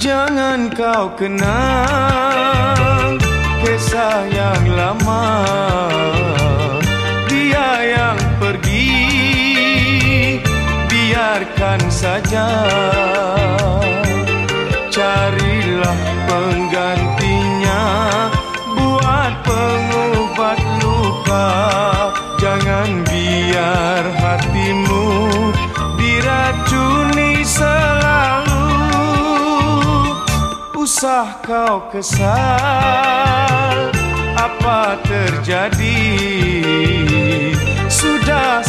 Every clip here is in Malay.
Jangan kau kenang kisah yang lama, dia yang pergi, biarkan saja. Carilah penggantinya, buat pengubat luka. Jangan biar hatimu diracuni selalu. Usah kau kesal, apa terjadi? Sudah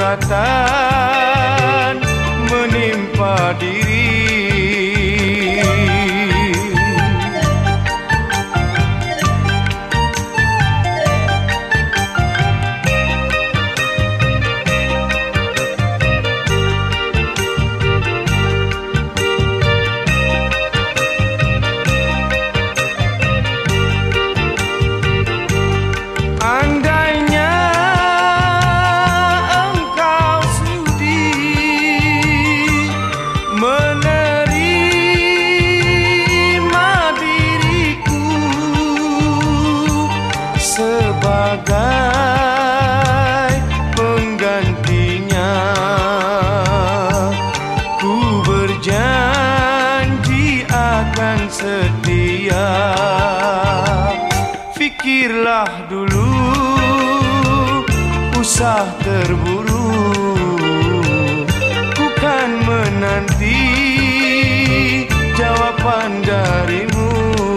suratan menimpa diri. Sebagai penggantinya, ku berjanji akan setia. Fikirlah dulu, usah terburu. Ku kan menanti jawaban darimu.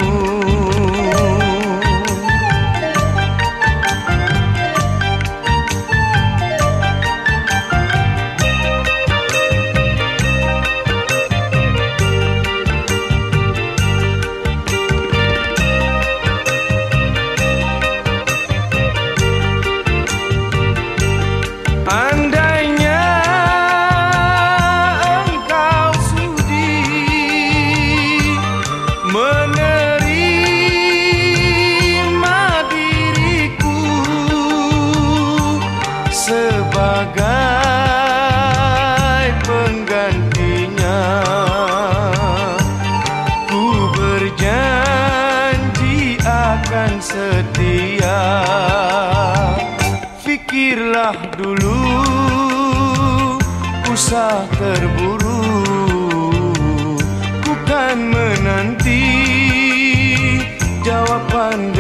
Andainya engkau sudi menerima diriku sebagai penggantinya, ku berjanji akan setia. Fikirlah dulu, usah terburu. Ku kan menanti jawaban